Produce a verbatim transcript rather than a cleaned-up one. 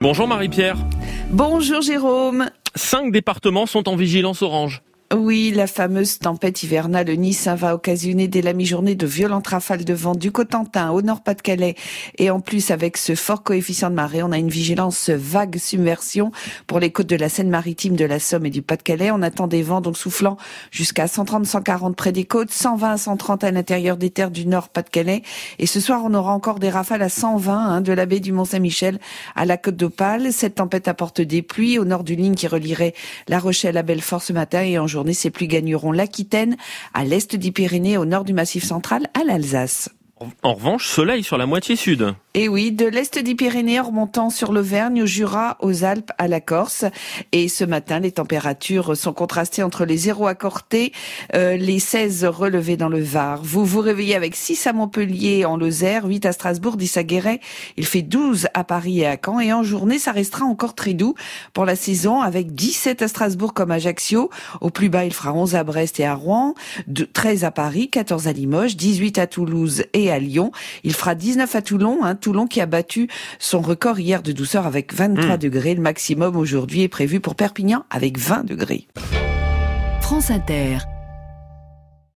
Bonjour Marie-Pierre. Bonjour Jérôme. Cinq départements sont en vigilance orange. Oui, la fameuse tempête hivernale Nice va occasionner dès la mi-journée de violentes rafales de vent du Cotentin au Nord-Pas-de-Calais. Et en plus, avec ce fort coefficient de marée, on a une vigilance vague submersion pour les côtes de la Seine-Maritime, de la Somme et du Pas-de-Calais. On attend des vents donc soufflant jusqu'à cent trente à cent quarante près des côtes, cent vingt à cent trente à l'intérieur des terres du Nord-Pas-de-Calais. Et ce soir, on aura encore des rafales à cent vingt hein, de la baie du Mont-Saint-Michel à la côte d'Opale. Cette tempête apporte des pluies au nord d'une ligne qui relierait La Rochelle à Belfort ce matin et en journée. Ces pluies gagneront l'Aquitaine, à l'est des Pyrénées, au nord du Massif central, à l'Alsace. En revanche, soleil sur la moitié sud. Et oui, de l'est des Pyrénées en remontant sur l'Auvergne, au Jura, aux Alpes, à la Corse. Et ce matin, les températures sont contrastées entre les zéro à Corté, euh, les seize relevés dans le Var. Vous vous réveillez avec six à Montpellier, en Lozère, huit à Strasbourg, dix à Guéret. Il fait douze à Paris et à Caen. Et en journée, ça restera encore très doux pour la saison, avec dix-sept à Strasbourg comme Ajaccio. Au plus bas, il fera onze à Brest et à Rouen, treize à Paris, quatorze à Limoges, dix-huit à Toulouse et à Lyon. Il fera dix-neuf à Toulon, hein, Toulon qui a battu son record hier de douceur avec vingt-trois mmh. degrés. Le maximum aujourd'hui est prévu pour Perpignan avec vingt degrés. France Inter.